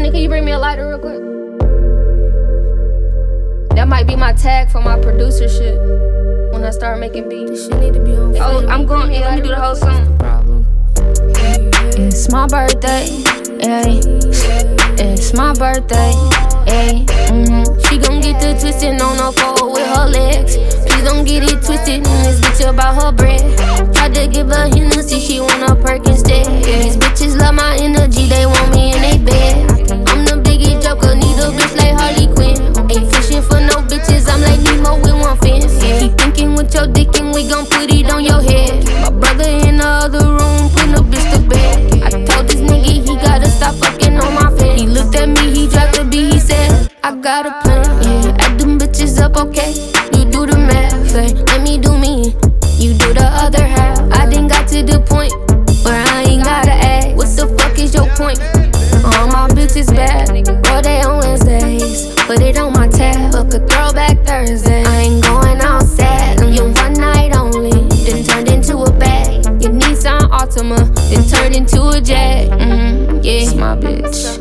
Honey, can you bring me a lighter real quick? That might be my tag for my producer shit. When I start making beats, this shit need to be on. Oh, I'm going. Yeah, let me do the whole song. It's my birthday, ayy. It's my birthday, ayy. She gon' get the twisted on the floor with her legs. Please don't get it twisted in this bitch about her bread. Tried to give her Hennessy, she want a perk instead. These bitches love my energy, they want me in they bed. I'm the biggest joker, need a bitch like Harley Quinn. Ain't fishing for no bitches, I'm like Nemo with one fin. Keep thinking with your dick and we gon' put it on your head. My brother in the other room, put no bitch to bed. I told this nigga he gotta stop fucking on my face. He looked at me, he dropped the beat, he said, I got a plan, yeah. Add them bitches up, okay? You do the math, hey. Let me do me, you do the other half. I done got to the point where I ain't gotta ask. What the fuck is your point? All my bitches bad, all day on Wednesdays. Put it on my tab, book a throwback Thursday. I ain't going outside, you one night only. Then turned into a bag. Your Nissan Altima, then turned into a Jag. Yeah, it's my bitch,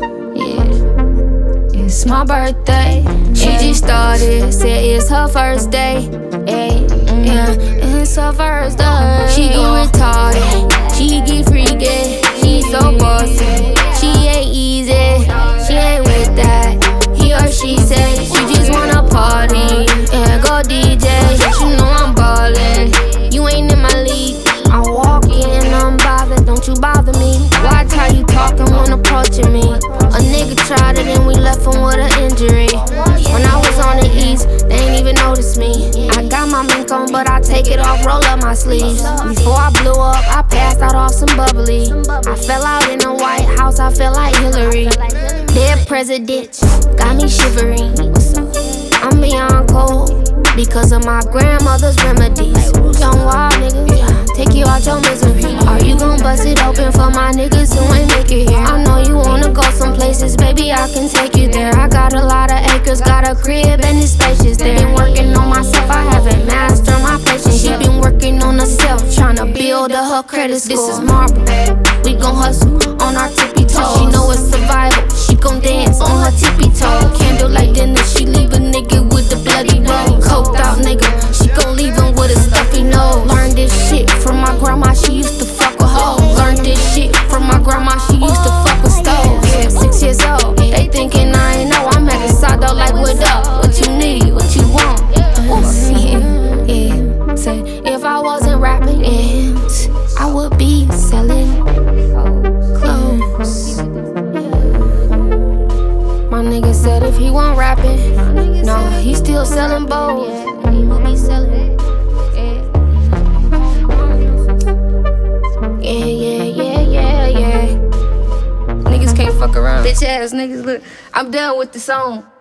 yeah. It's my birthday. She just started, said it's her first day. Yeah, it's her first day. She get retarded, she get freaky. She so bossy, she ain't easy. She ain't with that. He or she say she just wanna party. Yeah, go DJ, you know I'm ballin'. You ain't in my league. I walk in unbothered, don't you bother me. Watch how you talkin' when approaching me. A nigga tried it and we left him with an injury. When I was on the east, they ain't even notice me. I got my mink on, but I take it off, roll up my sleeves. Before I blew up, I passed out off some bubbly. I fell out in the White House, I felt like Hillary. Dead president, got me shivering. I'm beyond cold because of my grandmother's remedies. Young wild nigga, take you out your misery. Are you gon' bust it open for my niggas who ain't make it here? I know you wanna go some places, baby, I can take you there. I got a lot of acres, got a crib and it's spacious there. Been working on myself, I haven't mastered my patience. She been working on herself, tryna build up her credit score. This is marble, we gon' hustle on our tippy toes. She know it's survival, she gon' dance on her tippy toe. Candlelight dinner, she leave a nigga with the bloody rose. Coked out nigga, she gon' leave him with a stuffy nose. Learned this shit from my grandma, she used to fuck with hoes. Learned this shit from my grandma, she used to fuck with stoves. Yeah, 6 years old, they thinking I ain't know. I'm at the side though like what up, what you need, what you want. Yeah. Say if I wasn't rapping, I would be selling clothes. My nigga said if he wasn't rapping, no, he still selling bows. He would be selling. Yeah. Niggas can't fuck around. Bitch ass niggas, look, I'm done with the song.